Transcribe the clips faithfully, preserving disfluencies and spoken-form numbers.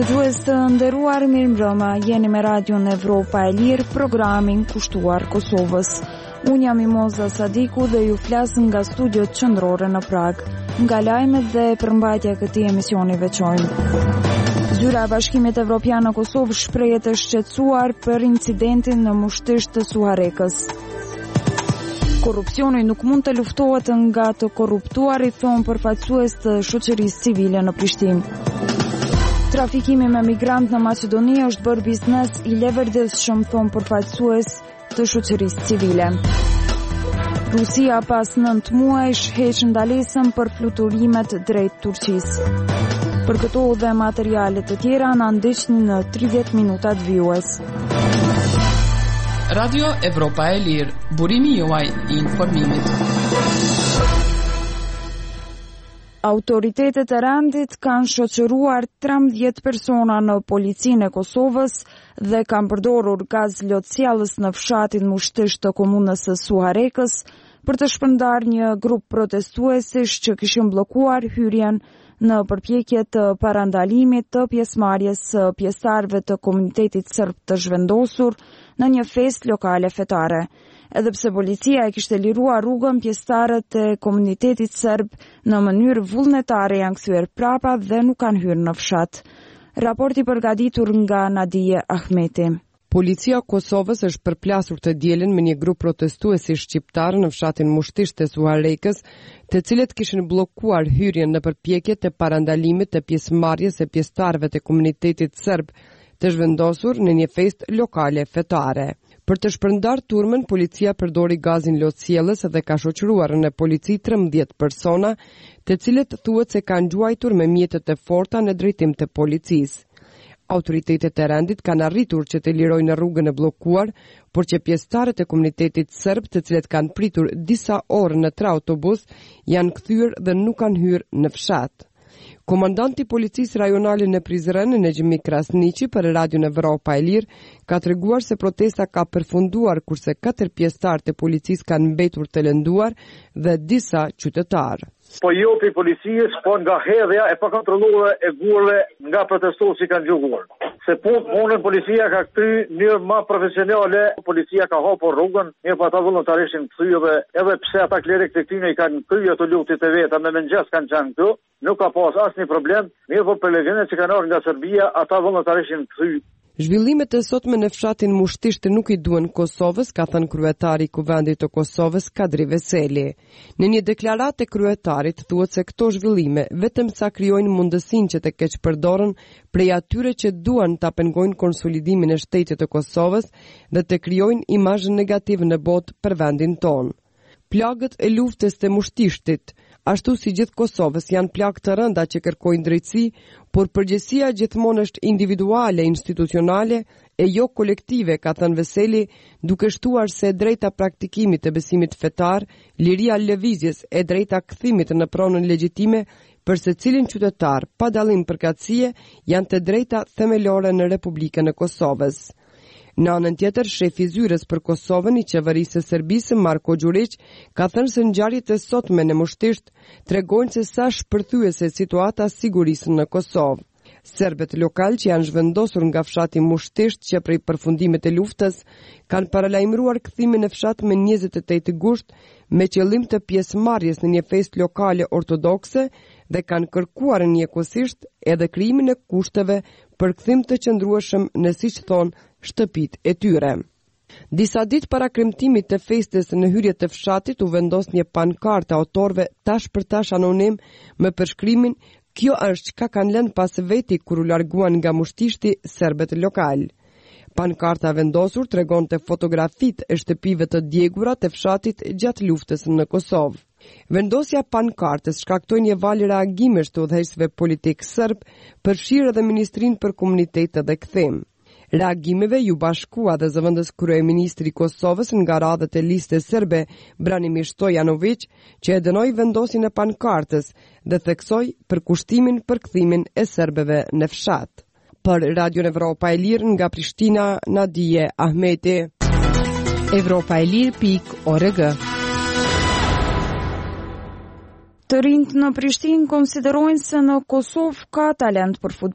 Dëgjues të nderuar, mirëmbrëma, jeni me Radion Evropa e Lirë, programin kushtuar Kosovës. Unë jam Imoza Sadiku dhe ju flas nga studiot qendrore në Prag. Nga lajmet dhe përmbajtja e këtij emisioni veçojnë. Zyra e Bashkimit Evropian në Kosovë shprehet e shqetësuar për incidentin në Mushtisht të Suharekës. Korrupsioni nuk mund të luftohet nga të korruptuarit, thonë përfaqësues të shoqërisë civile në Prishtinë. Trafikimi me migrant në Maqedoni është bërë biznes i leverdishëm, thonë përfaqësues të shoqërisë civile. Rusia pas nëntë muajsh heq ndalesën për fluturimet drejt Turqisë. Për këto dhe materiale të tjera na ndiqni në tridhjetë minutat vijues. Radio Evropa e Lirë, burimi juaj i informimit. Autoritetet e rendit kanë shoqëruar trembëdhjetë persona në policinë e Kosovës dhe kanë përdorur gaz lotësjellës në fshatin Mushtisht të komunës së Suharekës për të shpërndarë një grup protestuesish që kishin bllokuar hyrjen në përpjekje të parandalimit të pjesëmarrjes së pjesëtarëve të komunitetit serb të zhvendosur në një festë lokale fetare. Edhe pse policia e kishte liruar rrugën, pjesëtarët e komunitetit serb në mënyrë vullnetare janë kthyer prapa dhe nuk kanë hyrë në fshat. Raporti përgatitur nga Nadije Ahmeti. Policia e Kosovës është përplasur të dielën me një grup protestuesi shqiptar në fshatin Mushtisht të Suharekës, të cilët kishin bllokuar hyrjen në përpjekje të parandalimit të pjesëmarrjes së pjesëtarëve të komunitetit serb të zhvendosur në një festë lokale fetare. Për të shpërndarë turmën, policia përdori gazin lotësjellës dhe ka shoqëruar në polici trembëdhjetë persona, të cilët thuhet se kanë gjuajtur me mjetet e forta në drejtim të policisë. Autoritetet e rendit kanë arritur që të lirojnë rrugën e bllokuar, por që pjesëtarët e komunitetit serb, të cilët kanë pritur disa orë në tre autobus, janë kthyer dhe nuk kanë hyrë në fshat. Komandanti policisë rajonale në Prizren, Nejmi Krasniqi, për Radion Evropa e Lirë, ka treguar se protesta ka përfunduar kurse katër pjesëtarë të policisë kanë mbetur të lënduar dhe disa qytetarë. Po jo për policisë, po nga hedhja e pakontrolluar e gurëve nga protestuesi kanë gjuhur. Se po punën policia ka kthy në mënyrë më profesionale, policia ka hapur rrugën, mirë po ata vullnetarisht kthyer edhe pse ata klerë të këtyne i kanë kryer ato lutjet e veta me mëngjes kanë qenë këtu, nuk ka pas asnjë problem, mirë po për legjendën që kanë ardhur nga Serbia, ata vullnetarisht kthy. Zhvillimet e sotme në fshatin Mushtisht nuk i duan Kosovës, ka thënë kryetari i Kuvendit të Kosovës Kadri Veseli. Në një deklaratë e kryetarit thuhet se këto zhvillime vetëm sa krijojnë mundësinë që të keqpërdoren prej atyre që duan ta pengojnë konsolidimin e shtetit të Kosovës dhe të krijojnë imazh negativ në botë për vendin tonë. Plagët e luftës të Mushtishtit, ashtu si gjithë Kosovës, janë plagë të rënda që kërkojnë drejtësi, por përgjegjësia gjithmonë është individuale, institucionale e jo kolektive, ka thënë Veseli, duke shtuar se drejta praktikimit të besimit fetar, liria lëvizjes e drejta kthimit në pronën legjitime për secilin qytetar, pa dallim përkatësie, janë të drejta themelore në Republikën e Kosovës. Në anën tjetër, shefi zyrës për Kosovën i qeverisë së Serbisë, Marko Đurić, ka thënë se ngjarjet e sotme në Mushtisht tregojnë se sa shpërthyese situata sigurisë në Kosovë. Serbët lokal që janë zhvendosur nga fshati Mushtisht që prej përfundimit të luftës kanë paralajmëruar kthimin në fshat me njëzet e tetë gusht me qëllim të pjesëmarrjes në një festë lokale ortodokse dhe kanë kërkuar njëkohësisht edhe krijimin e kushteve për kthim të qëndrueshëm në, siç thonë, shtëpitë e tyre. Disa ditë para kremtimit të festës në hyrje të fshatit u vendos një pankartë autorëve tash për tash anonim me përshkrimin "Kjo është çka kanë lënë pas veti kur u larguan nga Mushtishti serbët lokal". Pankarta vendosur tregonte fotografitë e shtëpive të djegura të fshatit gjatë luftës në Kosovë. Vendosja pankartës shkaktoi një valë reagimesh të udhëheqësve politik serb, përfshirë edhe Ministrinë për Komunitetet dhe Kthim. Reagimeve ju bashkua dhe zëvendës kryeministri i Kosovës nga radhët e listës serbe Branimir Stojanović, që e dënoi vendosjen e pankartës dhe theksoi përkushtimin për kthimin e serbëve në fshat. Për Radio Evropa e Lirë nga Prishtina, Nadije Ahmeti. Evropa e Lirë pikë org. Të rinjt në Prishtinë konsiderojnë se në Kosovë ka talent për futboll.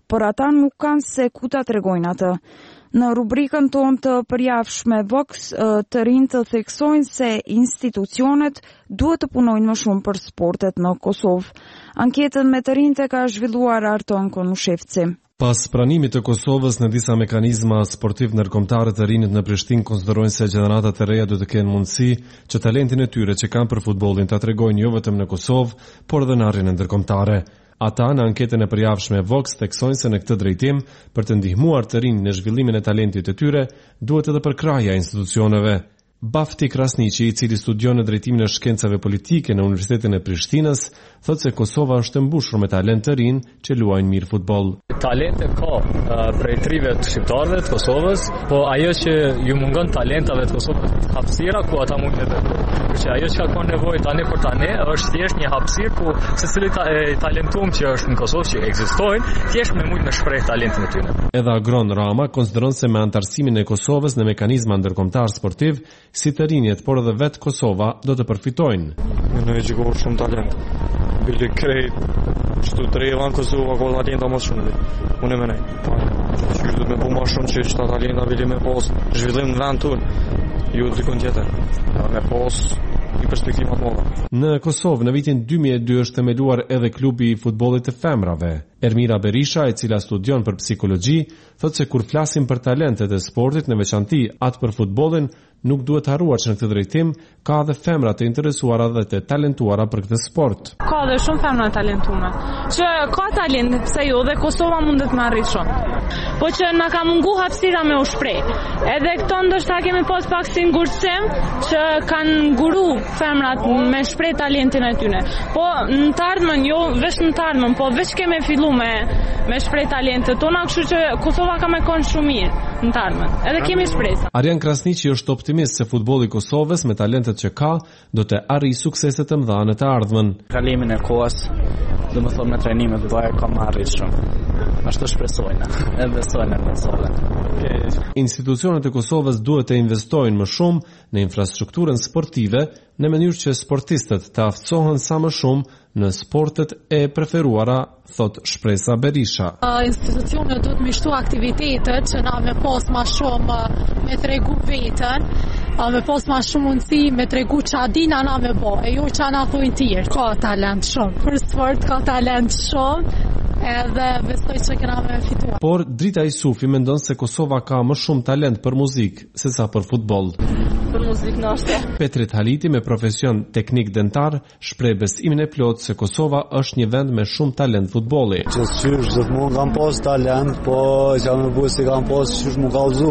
por ata nuk kanë se ku ta tregojnë atë. Në rubrikën tonë të përjavshme Vox, të rinj të theksojnë se institucionet duhet të punojnë më shumë për sportet në Kosovë. Anketën me të rinjtë ka zhvilluar Arton Konushevci. Pas pranimit të Kosovës në disa mekanizma sportiv ndërkombëtare, të rinjt në Prishtinë konsiderojnë se gjeneratat e reja duhet të kenë mundësi që talentin e tyre që kanë për futbollin ta tregojnë jo vetëm në Kosovë, por edhe në arrinën ndërkombëtare. Ata në anketën e përjavshme Vox theksojnë se në këtë drejtim, për të ndihmuar të rinj në zhvillimin e talentit të tyre, duhet edhe përkrahja e institucioneve. Bafti Krasniqi, i cili studion në drejtimin e shkencave politike në Universitetin e Prishtinës, thotë se Kosova është e mbushur me talent të rinj që luajnë mirë futboll. Talente ka uh, prej trive të shqiptarëve të Kosovës, po ajo që ju mungon talentave të Kosovës hapësira ku ata mund të veprojnë. Që ajo që ka nevojë tani për tani është thjesht një hapësirë ku secili ta, e, talentum që është në Kosovë që ekzistojnë, thjesht me mund të shpreh talentin e tyre. Edhe Agron Rama konsideron se me antarësimin e Kosovës në mekanizma ndërkombëtar sportiv, si të rinjet, por edhe vetë Kosova do të përfitojnë. Në e gjikohë shumë talent. Bili krejt, qëtu të rejë vanë Kosova, ko talenta më shumë dhe. Unë e menej. Qështë du me po ma shumë që qëta talenta bili me pos zhvillim në vend tunë. Ju të dikon tjetër. Me pos i perspektivat mëdha. Në Kosovë në vitin dy mijë e dy është themeluar edhe klubi i futbollit të femrave. Ermira Berisha, e cila studion për psikologji, thotë se kur flasim për talentet e sportit, në veçanti atë për futbollin, nuk duhet harruar që në këtë drejtim ka edhe femra të interesuara dhe të talentuara për këtë sport. Ka dhe shumë femra talentuara. Që ka talent, pse jo, dhe Kosova mundet me arrit shumë. Po që na ka mungu hapësira me u shpreh. Edhe këto ndoshta kemi pas pak si ngurtësim që kanë nguru femrat me shpreh talentin e tyre. Po në të ardhmen, jo veç në të ardhmen, po veç kemi fillu me me shpreh talentet tona, kështu që Kosova ka me kon shumë mirë në të ardhmen. Edhe kemi shpresë. Arjan Krasniqi është optimist se futbolli i Kosovës me talentet që ka do të arrijë suksese të mëdha në të ardhmen. Kalimin e kohës, do të thonë me trajnimet bëjë ka marrë shumë. Ashtu shpresojnë, e besojnë në Kosovë. Institucionet e Kosovës duhet të investojnë më shumë në infrastrukturën sportive në mënyrë që sportistët të aftësohen sa më shumë në sportet e preferuara, thot shpresa Berisha. Uh, institucionet duhet me shtu aktivitetet që na me pas ma shumë me tregu vetën, uh, me pas ma shumë mundësi me tregu që adina na me bo, e jo që na thujnë tjerë. Ka talent shumë, për sport ka talent shumë, edhe bestoj që këna me fitua. Por Drita Isufi mendon se Kosova ka më shumë talent për muzikë se sa për futboll. Për muzikë nështë. Petrit Haliti, me profesion teknik dentar, shpreh besimin e plot se Kosova është një vend me shumë talent futbolli. Që qysh dhe të mund kam pas talent, po që me bu si kam pas qysh mu kalzu.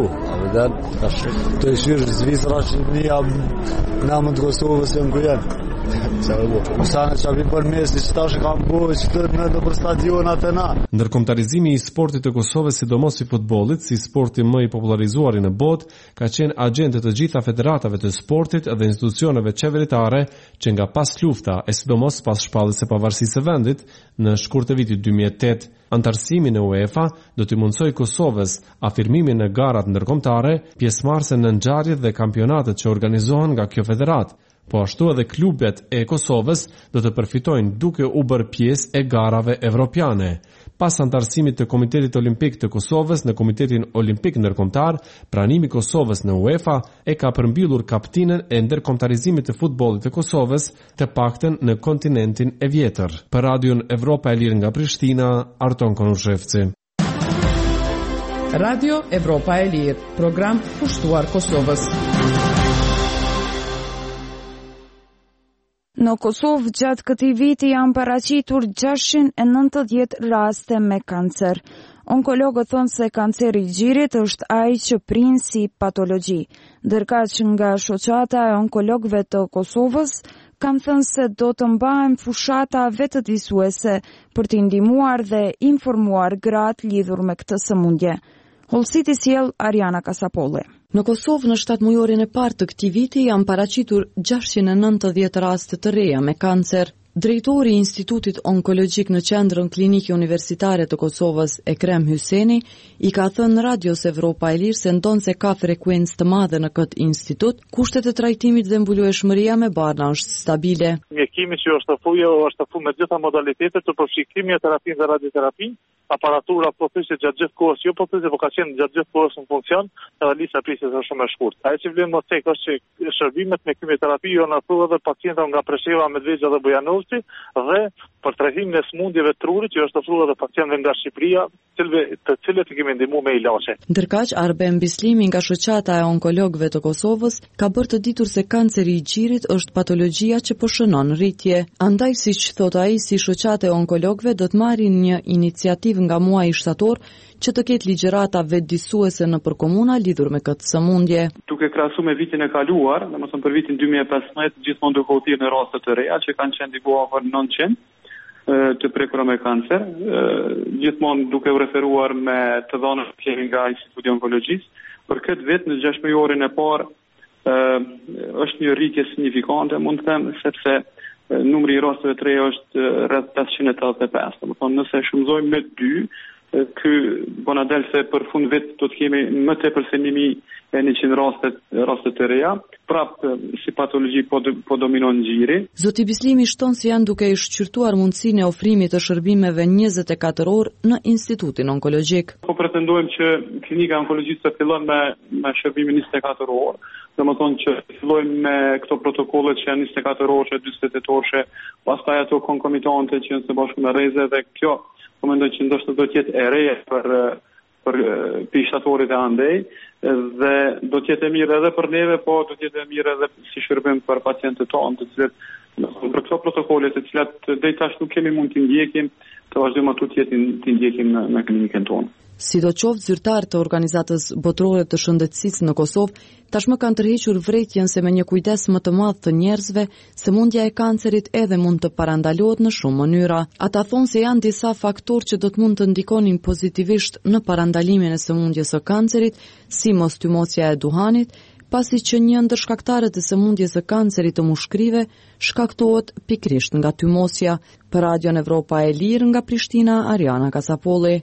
Të qysh Zvicra Shqipnia në më të Kosovës e më kujen. Mësane që abim për mesi që ta shë kam bu që të në të për stadionat e na. Ndërkombëtarizimi i sportit të Kosovës, sidomos i futbollit, si sporti më i popularizuar në botë, ka qenë agente të gjitha federatave të sportit dhe institucioneve qeveritare që nga pas lufta, e sidomos pas shpalljes së pavarësisë së vendit në shkurt të vitit dy mijë e tetë, antarësimi në UEFA do t'i mundsoj Kosovës afirmimin në garat ndërkombëtare, pjesëmarrëse në ngjarjet dhe kampionatet që organizohen nga kjo federatë. Po ashtu edhe klubet e Kosovës do të përfitojnë duke u bërë pjesë e garave evropiane. Pas antarësimit të Komitetit Olimpik të Kosovës në Komitetin Olimpik Ndërkombëtar, pranimi i Kosovës në UEFA e ka përmbyllur kaptinën e ndërkombëtarizimit të futbollit të Kosovës, të paktën në kontinentin e vjetër. Për Radion Evropa e Lirë nga Prishtina, Arton Konushevci. Radio Evropa e Lirë, program pushtuar Kosovës. Në Kosovë gjatë këtij viti janë paraqitur gjashtëqind e nëntëdhjetë raste me kancer. Onkologët thonë se kanceri i gjirit është ai që prin si patologji, ndërkaq nga shoqata e onkologëve të Kosovës kanë thënë se do të mbahen fushata vetëdijsuese për t'i ndihmuar dhe informuar gratë lidhur me këtë sëmundje. Hollësiti sjell Ariana Kasapolli. Në Kosovë në shtatë mujorin e parë të këtij viti janë paraqitur gjashtëqind e nëntëdhjetë raste të reja me kancer. Drejtori i Institutit Onkologjik në Qendrën Klinike Universitare të Kosovës, Ekrem Hyseni, i ka thënë Radios Evropa e Lirë se ndonë se ka frekuencë të madhe në këtë institut, kushtet e trajtimit dhe mbulueshmëria me barna është stabile. Mjekimi që është fujo është fu me gjitha modalitetet të përfshi kimioterapinë dhe radioterapinë, aparatura po thjesht gjatë gjithë kohës, jo po thjesht po ka qenë gjatë gjithë kohës në funksion, edhe lista prisjes është shumë e shkurtë. Ajo që vlen më tek është që shërbimet me kimioterapi janë afruar edhe pacientëve nga Presheva, Medvexha dhe Bujanovci dhe për trajtimin e smundjeve trurit që është ofruar edhe pacientëve nga Shqipëria, të cilët i kemi ndihmuar me ilaçe. Ndërkaq Arben Bislimi nga shoqata e onkologëve të Kosovës ka bërë të ditur se kanceri i gjirit është patologjia që po shënon rritje. Andaj, siç thot ai, si shoqata e onkologëve do të marrin një iniciativë nga muaji shtator që të ketë ligjërata vetëdijsuese nëpër komuna lidhur me këtë sëmundje. Duke krahasuar me vitin e kaluar, domethënë për vitin dy mijë e pesëmbëdhjetë, gjithmonë duke u thirrë në raste të reja që kanë qenë diku afër nëntëqind të prekur me kancer, gjithmonë duke u referuar me të dhënat që kemi nga Instituti Onkologjisë. Për këtë vit në gjashtë muajorin e parë është një rritje signifikante, mund të them, sepse numri i rasteve të reja është rreth pesëqind e tetëdhjetë e pesë. Domethënë nëse shumëzojmë me dy, ky bona del se për fund vit do të kemi më tepër se një mijë e njëqind raste raste të reja, prapë si patologji po, po dominon gjiri. Zoti Bislimi shton se janë duke i shqyrtuar mundësinë e ofrimit të shërbimeve njëzet e katër orë në Institutin Onkologjik. Po pretendojmë që klinika onkologjike të fillon me me shërbimin njëzet e katër orë. Domethënë që fillojmë me këto protokolle që janë njëzet e katër orë, dyzet e tetë orë, pastaj ato konkomitante që janë së bashku me rreze dhe kjo po mendoj që ndoshta do të jetë e reja për për pishtatorit e andej dhe do të jetë e mirë edhe për neve, po do të jetë e mirë edhe si shërbim për pacientët tonë, të cilët për këto protokolle të cilat deri tash nuk kemi mund të ndjekim, të vazhdojmë ato të jetin të ndjekim në, në klinikën tonë. Sidoqoftë zyrtarët të Organizatës Botërore të Shëndetësisë në Kosovë tashmë kanë tërhequr vërejtjen se me një kujdes më të madh të njerëzve, sëmundja e kancerit edhe mund të parandalohet në shumë mënyra. Ata thonë se janë disa faktorë që do të mund të ndikonin pozitivisht në parandalimin e sëmundjes së kancerit, si mostymosja e duhanit, pasi që një ndër shkaktarët e sëmundjes së kancerit të mushkrive shkaktohet pikërisht nga tymosja. Për Radion Evropa e Lirë nga Prishtina, Ariana Kasapolli.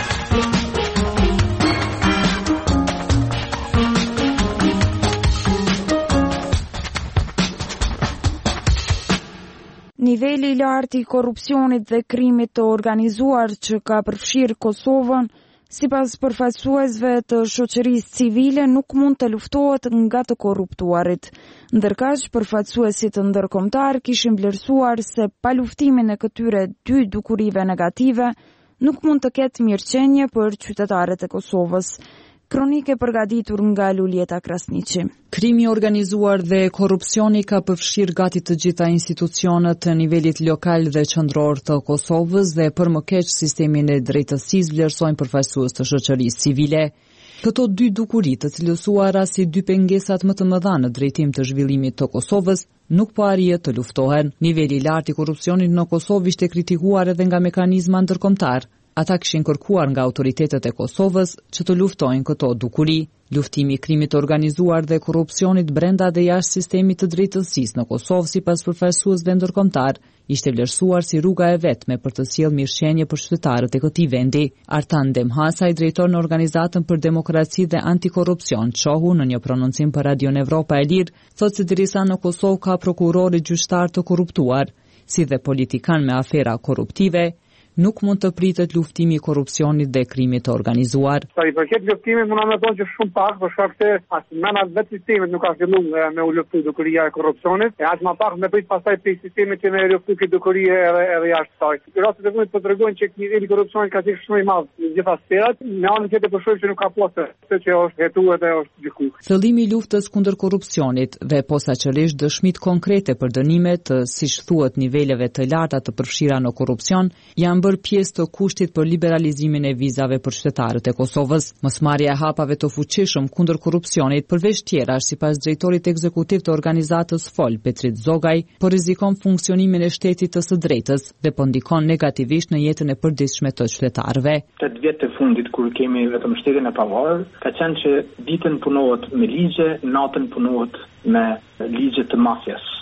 Niveli i lartë i korrupsionit dhe krimit të organizuar që ka përfshirë Kosovën, sipas përfaqësuesve të shoqërisë civile, nuk mund të luftohet nga të korruptuarit. Ndërkaq, përfaqësuesit ndërkombëtar kishin vlerësuar se pa luftimin e këtyre dy dukurive negative, nuk mund të ketë mirëqenie për qytetarët e Kosovës. Kronike përgatitur nga Lulieta Krasniqi. Krimi organizuar dhe korrupsioni ka përfshirë gati të gjitha institucionet të nivelit lokal dhe qendror të Kosovës dhe për më keq sistemin e drejtësisë, vlerësojnë përfaqësues të shoqërisë civile. Këto dy dukuri të cilësuara si dy pengesat më të mëdha në drejtim të zhvillimit të Kosovës nuk po arrihet të luftohen. Niveli i lartë i korrupsionit në Kosovë ishte kritikuar edhe nga mekanizma ndërkombëtar. Ata kishin kërkuar nga autoritetet e Kosovës që të luftojnë këto dukuri. Luftimi i krimit të organizuar dhe korrupsionit brenda dhe jashtë sistemit të drejtësisë në Kosovë, sipas përfaqësuesve ndërkombëtar, ishte vlerësuar si rruga e vetme për të sjellë mirëqenie për qytetarët e këtij vendi. Artan Demhasaj, drejtor në Organizatën për Demokraci dhe Antikorrupsion, qohu në një prononcim për Radion Evropa e Lirë, thotë se derisa në Kosovë ka prokurorë gjyqtar të korruptuar, si dhe politikan me afera korruptive, nuk mund të pritet luftimi i korrupsionit dhe krimit të organizuar. Sa i përket luftimit, mund na thonë që shumë pak, për shkak se as nëna vetë sistemit nuk ka filluar me u luftu dukuria e korrupsionit, e as më pak me prit pastaj pe sistemit që me luftu këtë dukuri edhe edhe jashtë saj. Rastet e fundit po tregojnë që niveli i korrupsionit ka qenë shumë i madh në gjitha sferat, në anën tjetër po shohim që nuk ka pasur se që është hetuar dhe është gjykuar. Fillimi i luftës kundër korrupsionit dhe posaçërisht dëshmitë konkrete për dënime të, siç thuhet, niveleve të larta të përfshira në korrupsion janë bërë pjesë të kushtit për liberalizimin e vizave për qytetarët e Kosovës. Mosmarrja e hapave të fuqishëm kundër korrupsionit, përveç tjerash, sipas drejtorit ekzekutiv të organizatës Fol, Petrit Zogaj, po rrezikon funksionimin e shtetit të së drejtës dhe po ndikon negativisht në jetën e përditshme të qytetarëve. Tetë vjet të fundit kur kemi vetëm shtetin e pavarur, ka qenë që ditën punohet me ligje, natën punohet me ligje të mafjas.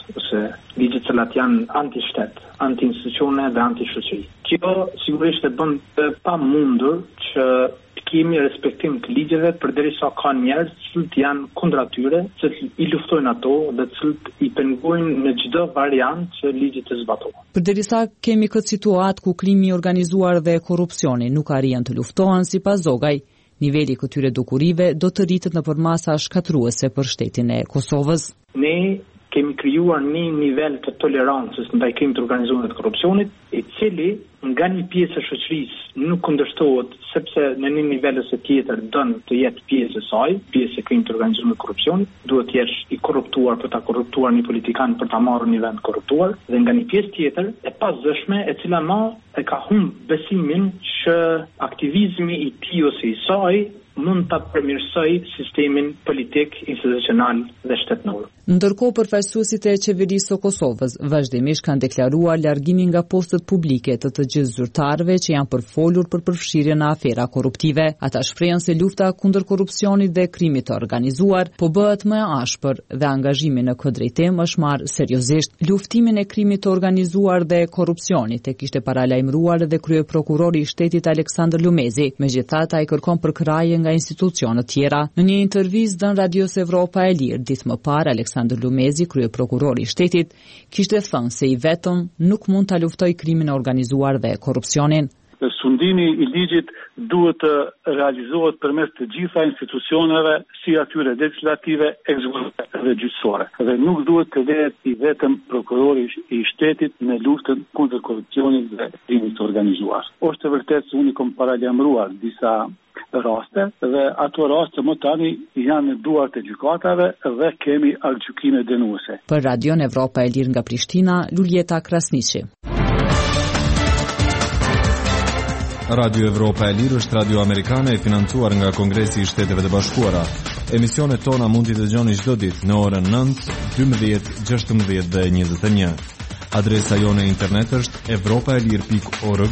ose ligje të cilat janë anti-shtet, anti-institucione dhe anti-shoqëri. Kjo sigurisht e bën të pamundur që të kemi respektim të ligjeve përderisa ka njerëz që janë kundër atyre, që i luftojnë ato dhe që i pengojnë në çdo variant që ligji të zbatohet. Përderisa kemi këtë situatë ku krimi i organizuar dhe korrupsioni nuk arrin të luftohen sipas Zogaj, niveli i këtyre dukurive do të rritet nëpër masa shkatruese për shtetin e Kosovës. Ne kemi krijuar një nivel të tolerancës ndaj krimit të organizuar të korrupsionit, i cili nga një pjesë e shoqërisë nuk kundërshtohet, sepse në një nivel ose tjetër don të jetë pjesë e saj, pjesë e krimit të organizuar të korrupsionit, duhet të jesh i korruptuar për ta korruptuar një politikan për ta marrë një vend korruptuar, dhe nga një pjesë tjetër e pazëshme e cila më e ka humbë besimin që aktivizmi i tij ose i saj mund ta përmirësoj sistemin politik, institucional dhe shtetëror. Ndërkohë, përfaqësuesit e qeverisë së Kosovës vazhdimisht kanë deklaruar largimin nga postet publike të të gjithë zyrtarëve që janë përfolur për përfshirjen në afera korruptive. Ata shprehen se lufta kundër korrupsionit dhe krimit të organizuar po bëhet më e ashpër dhe angazhimi në këtë drejtim është marrë seriozisht. Luftimin e krimit të organizuar dhe korrupsionit e kishte paralajmëruar edhe kryeprokurori i shtetit Aleksandër Lumezi, megjithatë ai kërkon përkraje nga institucione tjera. Në një intervistë dhënë Radios Evropa e Lirë ditë më parë, Aleksandër Lumezi, kryeprokurori i shtetit, kishte thënë se i vetëm nuk mund ta luftoj krimin e organizuar dhe korrupsionin. Sundimi i ligjit duhet të realizohet përmes të gjitha institucioneve, si atyre legislative, ekzekutive dhe gjyqësore. Dhe nuk duhet të lehet i vetëm prokurori i shtetit në luftën kundër korrupsionit dhe krimit të organizuar. Është e vërtetë se unë kam paralajmëruar disa raste dhe ato raste më tani janë në duart e gjykatave dhe kemi aktgjykime dënuese. Për Radion Evropa e Lirë nga Prishtina, Luljeta Krasniqi. Radio Evropa e Lirë është radio amerikane e financuar nga Kongresi i Shteteve të Bashkuara. Emisionet tona mund t'i dëgjoni çdo ditë në orën nëntë, dymbëdhjetë, gjashtëmbëdhjetë dhe njëzet e një. Adresa jone e internet është evropaelir pikë org.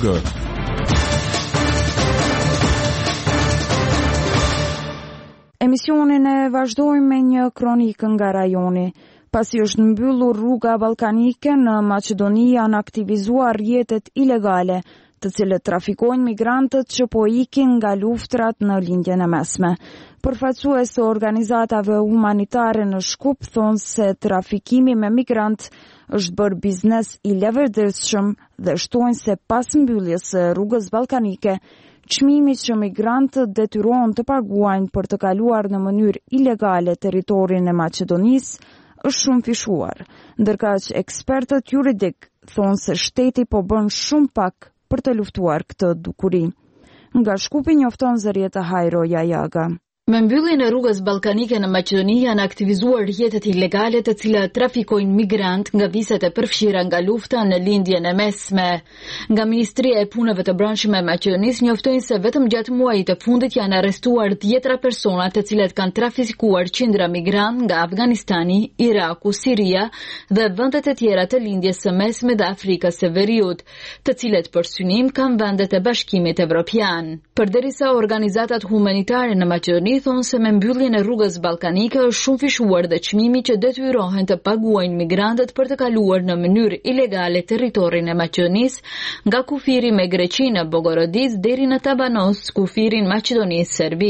Emisionin e vazhdojmë me një kronikë nga rajoni. Pasi është mbyllur rruga ballkanike në Maqedoni, janë aktivizuar rrjetet ilegale, të cilët trafikojnë migrantët që po ikin nga luftrat në lindjen e mesme. Përfaqësues të organizatave humanitare në Shkup thonë se trafikimi me migrant është bërë biznes i leverdishëm dhe shtojnë se pas mbylljes së rrugës ballkanike, çmimi që migrantët detyrohen të paguajnë për të kaluar në mënyrë ilegale territorin e Maqedonisë është shumë fishuar, ndërkaq ekspertët juridik thonë se shteti po bën shumë pak për të luftuar këtë dukuri. Nga Shkupi njofton Zërieta Hajro Jajaga. Me mbylljen e rrugës ballkanike në Maqedoni janë aktivizuar rrjetet ilegale të cilat trafikojnë migrant nga viset e përfshira nga lufta në lindjen e mesme. Nga Ministria e Punëve të Brendshme e Maqedonisë njoftojnë se vetëm gjatë muajit të fundit janë arrestuar dhjetra persona të cilët kanë trafikuar qindra migrant nga Afganistani, Iraku, Siria dhe vendet e tjera të lindjes së mesme dhe Afrikës së Veriut, të cilët për synim kanë vendet e Bashkimit Evropian. Përderisa organizatat humanitare në Maqedoni thonë se me mbylljen e rrugës ballkanike është shumë fishuar dhe çmimi që detyrohen të paguajnë migrantët për të kaluar në mënyrë ilegale territorin e Maqedonisë, nga kufiri me Greqi në Bogorodic deri në Tabanos, kufirin Maqedonisë-Serbi.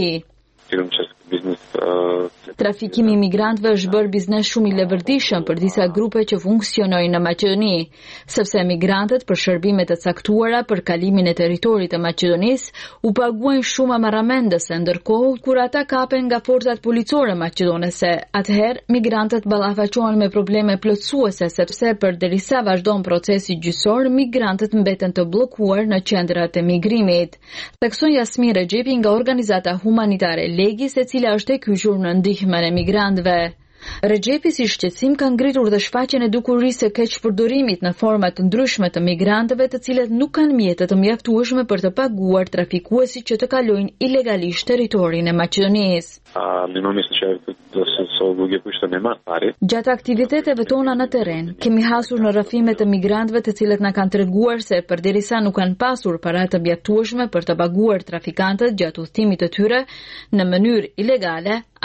Trafikimi i migrantëve është bërë biznes shumë i levërdishëm për disa grupe që funksionojnë në Maqedoni, sepse migrantët për shërbime të caktuara për kalimin e territorit të Maqedonisë u paguajnë shumë amarramendëse, ndërkohë kur ata kapen nga forcat policore maqedonese, atëherë migrantët ballafaqohen me probleme plotësuese sepse përderisa vazhdon procesi gjyqësor, migrantët mbeten të bllokuar në qendrat e migrimit. Thekson Jasmin Rexhepi nga organizata humanitare Legis, e cila është e kyçur në ndihmën e migrantëve. Rexhepi si shqetësim ka ngritur dhe shfaqjen e dukurisë së keqpërdorimit në forma të ndryshme të migrantëve të cilët nuk kanë mjete të mjaftueshme për të paguar trafikuesit që të kalojnë ilegalisht territorin e Maqedonisë. Gjatë aktiviteteve tona në terren, kemi hasur në rrëfime të migrantëve të cilët na kanë treguar se përderisa nuk kanë pasur para të mjaftueshme për të paguar trafikantët gjatë udhëtimit të tyre në mënyrë ilegale,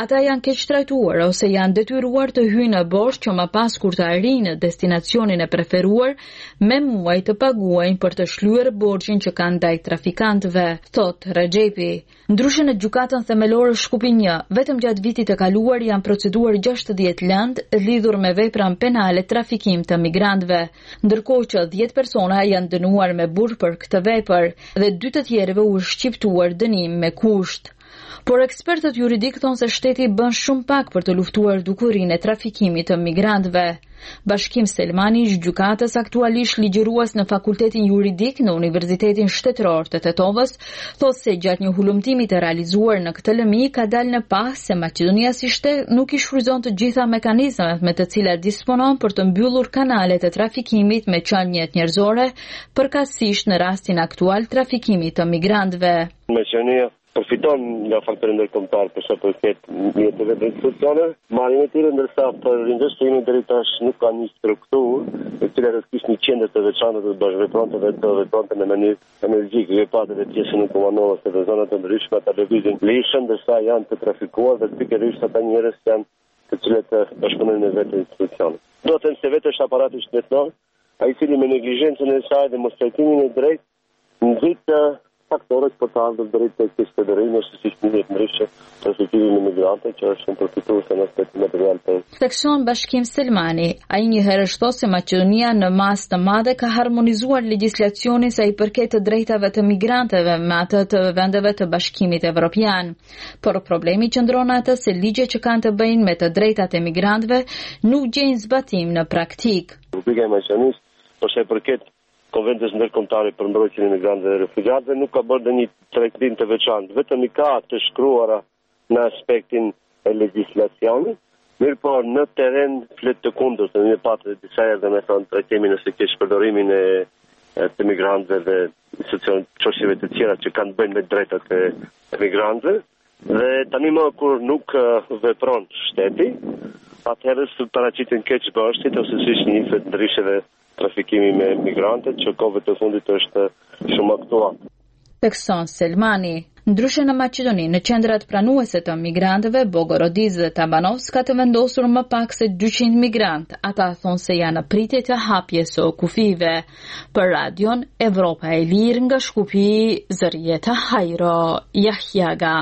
ata janë keq trajtuar ose janë detyruar të hyjnë në bosh që më pas kur të arrijnë në destinacionin e preferuar me muaj të paguajnë për të shlyer borxhin që kanë ndaj trafikantëve, thot Rexhepi. Ndryshe në gjykatën themelore Shkupi një, vetëm gjatë vitit të kaluar janë proceduar gjashtëdhjetë lëndë lidhur me vepra penale trafikim të migrantëve, ndërkohë që dhjetë persona janë dënuar me burg për këtë vepër dhe dy të tjerëve u shqiptuar dënim me kusht. Por ekspertët juridik thonë se shteti bën shumë pak për të luftuar dukurinë e trafikimit të migrantëve. Bashkim Selmani, gjykatës aktualisht ligjërues në Fakultetin Juridik në Universitetin Shtetëror të Tetovës, thotë se gjatë një hulumtimi të realizuar në këtë lëmi ka dalë në pas se Maqedonia si shtet nuk i shfrytëzon të gjitha mekanizmat me të cilat disponon për të mbyllur kanalet e trafikimit me qenie njerëzore, përkatësisht në rastin aktual trafikimit të migrantëve. Maqedonia përfiton nga faktorin ndërkombëtar për sa përket mjeteve të institucioneve, marrjen e tyre, ndërsa për investimin deri tash nuk ka një strukturë e cila të kishte një qendër të veçantë të bashkëpunonte dhe të veçantë në mënyrë energjike, dhe patë dhe pjesën e komandohet të zonave të ndryshme ata lëvizin lishën, ndërsa janë të trafikuar dhe pikërisht ata njerëz janë të cilët bashkëpunojnë me vetë institucionet. Do të them se vetë është aparati shtetëror, ai i cili me neglizhencën e saj dhe mos trajtimin e drejtë nxit faktorët për të ardhur drejt tek qytetërinë ose si një ndryshe trafikimin e migrantëve që është një përfitues në aspekt material për. Seksion Bashkim Selmani, ai një herë shto se Maqedonia në masë të madhe ka harmonizuar legjislacionin sa i përket të drejtave të migrantëve me atë të vendeve të Bashkimit Evropian. Por problemi qëndron atë se ligjet që kanë të bëjnë me të drejtat e migrantëve nuk gjejnë zbatim në praktik. Republika e Maqedonisë, për sa i përket Konventës ndërkombëtare për mbrojtjen e imigrantëve dhe refugjatëve nuk ka bërë një trajtim të veçantë, vetëm i ka të shkruara në aspektin e legjislacionit, mirëpo në terren flet të kundërt, në patë disa herë me thënë trajtimin ose keq përdorimin e të migrantëve dhe çështjeve të tjera që kanë bënë me drejtat e migrantëve, dhe tani më kur nuk vepron shteti, atëherë së paraqiten keq bashkët ose siç niset ndrysheve trafikimi me migrantët që kohëve të fundit është shumë aktual. Tekson Selmani, ndryshe në Maqedoni, në qendrat pranuese të migrantëve, Bogorodizë dhe Tabanovsk ka të vendosur më pak se dyqind migrantë. Ata thonë se janë në pritje të hapjes së kufive. Për radion Evropa e Lirë nga Shkupi, Zërieta Hajro, Jahjaga.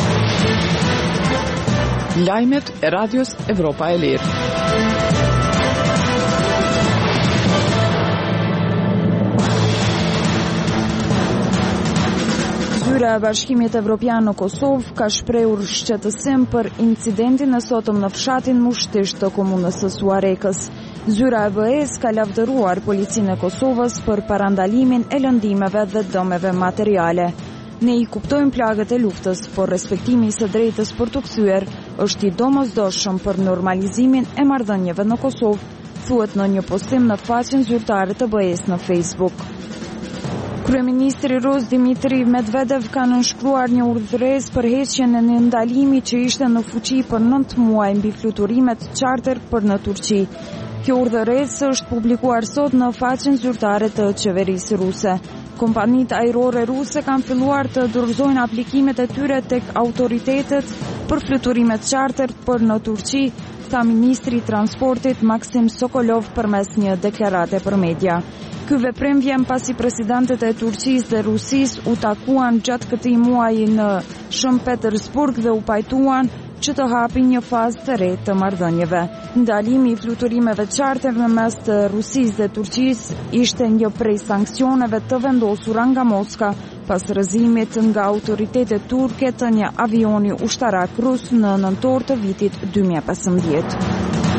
Lajmet e radios Evropa e Lirë. Zyra e Bashkimit Evropian në Kosovë ka shprehur shqetësim për incidentin e sotëm në fshatin mushtisht të komunës së Suarekës. Zyra e B E-s ka lavdëruar policinë e Kosovës për parandalimin e lëndimeve dhe dëmeve materiale. Ne i kuptojmë plagët e luftës, por respektimi i së drejtës për të kthyer është i domosdoshëm për normalizimin e marrëdhënieve në Kosovë, thuhet në një postim në faqen zyrtare të B E-s në Facebook. Kryeministri Rus Dimitri Medvedev ka nënshkruar një urdhëresë për heqjen e një ndalimi që ishte në fuqi për nëntë muaj mbi fluturimet charter për në Turqi. Kjo urdhëresë është publikuar sot në faqen zyrtare të qeverisë ruse. Kompanitë ajrore ruse kanë filluar të dorëzojnë aplikimet e tyre tek autoritetet për fluturimet charter për në Turqi, tha ministri i transportit Maksim Sokolov përmes një deklarate për media. Ky veprim vjen pasi presidentët e Turqisë dhe Rusisë u takuan gjatë këtij muaji në Shën Petersburg dhe u pajtuan që të hapin një fazë të re të marrëdhënieve. Ndalimi i fluturimeve charter në mes të Rusisë dhe Turqisë ishte një prej sanksioneve të vendosura nga Moska pas rrëzimit nga autoritetet turke të një avioni ushtarak rus në nëntor të vitit dy mijë e pesëmbëdhjetë.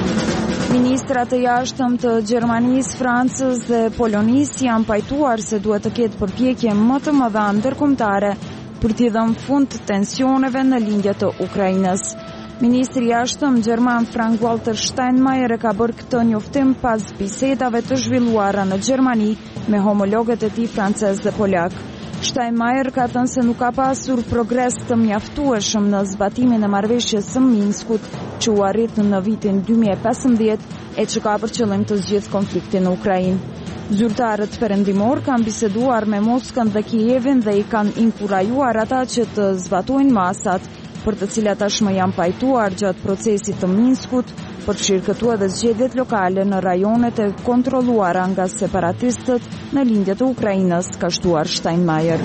Ministrat e jashtëm të Gjermanisë, Francës dhe Polonisë janë pajtuar se duhet të ketë përpjekje më të mëdha ndërkombëtare për t'i dhënë fund tensioneve në lindje të Ukrainës. Ministri i jashtëm gjerman Frank-Walter Steinmeier e ka bërë këtë njoftim pas bisedave të zhvilluara në Gjermani me homologët e tij francez dhe polak. Steinmeier ka thënë se nuk ka pasur progres të mjaftueshëm në zbatimin e marrëveshjes së Minskut që u arrit në vitin dy mijë e pesëmbëdhjetë e që ka për qëllim të zgjidhë konfliktin në Ukrainë. Zyrtarët perëndimor kanë biseduar me Moskën dhe Kijevin dhe i kanë inkurajuar ata që të zbatojnë masat, për të cilat tashmë janë pajtuar gjatë procesit të Minskut, përfshirë këtu edhe zgjedhjet lokale në rajonet e kontrolluara nga separatistët në lindje të Ukrainës, ka shtuar Steinmeier.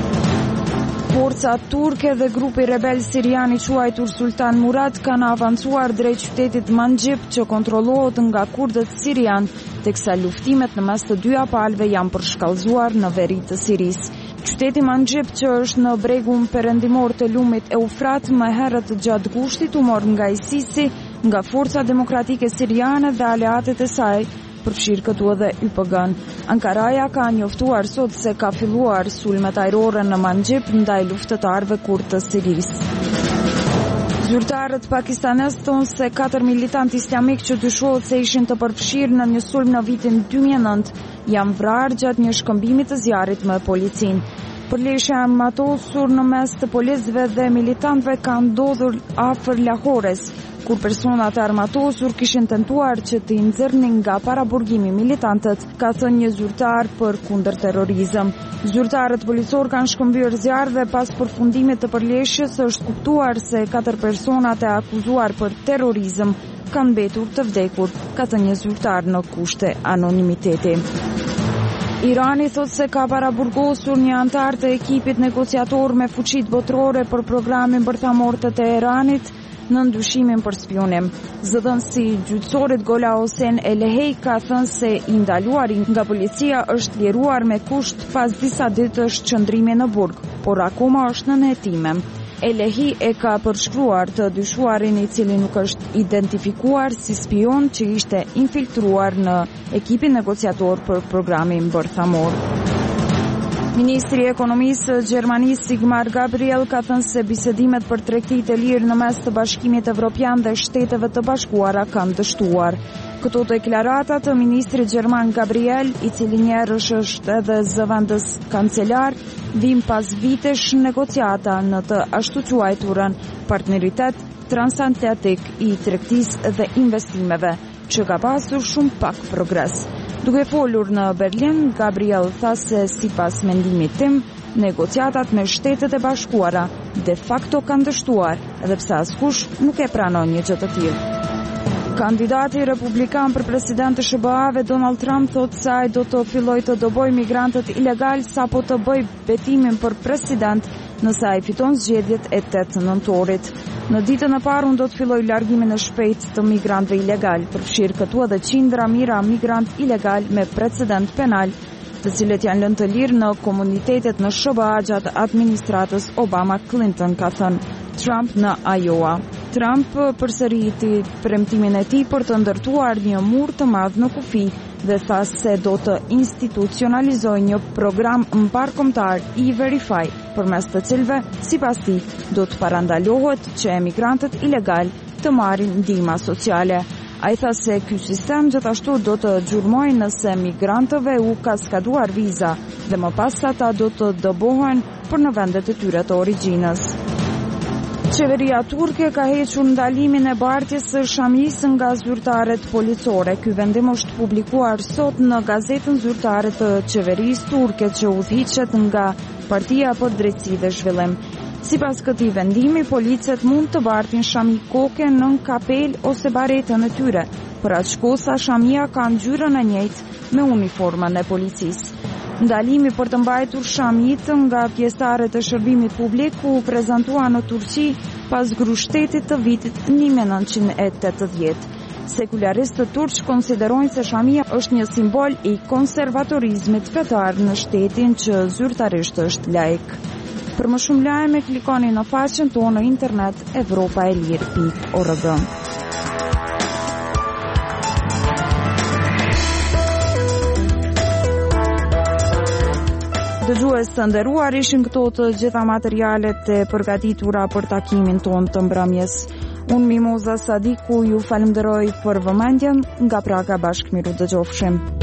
Forcat turke dhe grupi rebel sirian i quajtur Sultan Murad kanë avancuar drejt qytetit Manjib që kontrollohet nga kurdët sirian, teksa luftimet në mes të dyja palëve janë përshkallëzuar në veri të Sirisë. Qyteti Manjib, që është në bregun perëndimor të lumit Eufrat, më herët gjatë gushtit u mor nga ISIS-i, nga Forca Demokratike Siriane dhe aleatet e saj, përfshirë këtu edhe Y P G-n. Ankaraja ka njoftuar sot se ka filluar sulmet ajrore në Manjib ndaj luftëtarëve kurd të Sirisë. Zyrtarët pakistanes thonë se katër militantë islamik që dyshohet se ishin të përfshirë në një sulm në vitin dy mijë e nëntë janë vrarë gjatë një shkëmbimi të zjarrit me policinë. Përleshja e matosur në mes të policëve dhe militantëve ka ndodhur afër Lahores, kur personat e armatosur kishin tentuar që të nxjerrnin nga paraburgimi militantët, ka thënë një zyrtar për kundër terrorizëm. Zyrtarët policor kanë shkëmbyer zjarr dhe pas përfundimit të përleshjes është kuptuar se katër personat e akuzuar për terrorizëm kanë mbetur të vdekur, ka thënë një zyrtar në kushte anonimiteti. Irani thot se ka paraburgosur një antar të ekipit negociator me fuqitë botërore për programin bërthamor të Teheranit në ndyshimin për spionim. Zëdhënësi gjyqësorit Gola Hossein Elehej ka thënë se i ndaluari nga policia është liruar me kusht pas disa ditësh qëndrimi në burg, por akoma është në hetime. Elehi e ka përshkruar të dyshuarin i cili nuk është identifikuar si spion që ishte infiltruar në ekipin negociator për programin bërthamor. Ministri i Ekonomisë Gjermanisë Sigmar Gabriel ka thënë se bisedimet për tregti të lirë në mes të Bashkimit Evropian dhe Shteteve të Bashkuara kanë dështuar. Këto deklarata të ministrit gjerman Gabriel, i cili njerësh është edhe zëvendës kancelar, vijnë pas vitesh negociata në të ashtu quajturën partneritet transatlantik i tregtisë dhe investimeve, që ka pasur shumë pak progres. Duke folur në Berlin, Gabriel tha se sipas mendimit tim, negociatat me Shtetet e Bashkuara de facto kanë dështuar, edhe pse askush nuk e pranon një gjë të tillë. Kandidati republikan për president të S B A-ve Donald Trump thotë se ai do të fillojë të dobojë migrantët ilegal sapo të bëjë betimin për president nëse ai fiton zgjedhjet e tetë nëntorit. Në ditën e parë do të fillojë largimin e shpejtë të migrantëve ilegal, përfshirë këtu edhe qindra mijëra migrant ilegal me precedent penal, të cilët janë lënë të lirë në komunitetet në S B A gjatë administratës Obama-Clinton, ka thënë Trump në Iowa. Trump përsëriti premtimin e tij për të ndërtuar një mur të madh në kufi dhe tha se do të institucionalizojë një program mbarkombëtar E-Verify, përmes të cilëve, sipas tij, do të parandalohet që emigrantët ilegal të marrin ndihma sociale. Ai tha se ky sistem gjithashtu do të gjurmojë nëse migrantëve u ka skaduar viza dhe më pas ata do të dëbohen për në vendet e tyre të origjinës. Qeveria turke ka hequr ndalimin e bartjes së Shamijës nga zyrtarët policore. Ky vendim është publikuar sot në gazetën zyrtare të qeverisë turke që udhëhiqet nga Partia për Drejtësi dhe Zhvillim. Sipas këtij vendimi, policët mund të bartin Shami koke nën kapel ose baretën e tyre. Për atë kohë sa Shamia ka ngjyrën e njëjtë me uniformën e policisë. Ndalimi për të mbajtur Shamit nga pjesëtarët e shërbimit publik u prezantua në Turqi pas grushtetit të vitit një mijë e nëntëqind e tetëdhjetë. Sekularistët turq konsiderojnë se Shamia është një simbol i konservatorizmit fetar në shtetin që zyrtarisht është laik. Për më shumë lajme klikoni në faqen tonë në internet evropaelir pikë org. Dëgjues të nderuar, ishin këto të gjitha materialet e përgatitura për takimin tonë të mbrëmjes. Unë Mimoza Sadiku ju falenderoj për vëmendjen, nga Praga bashkë miru dëgjofshim.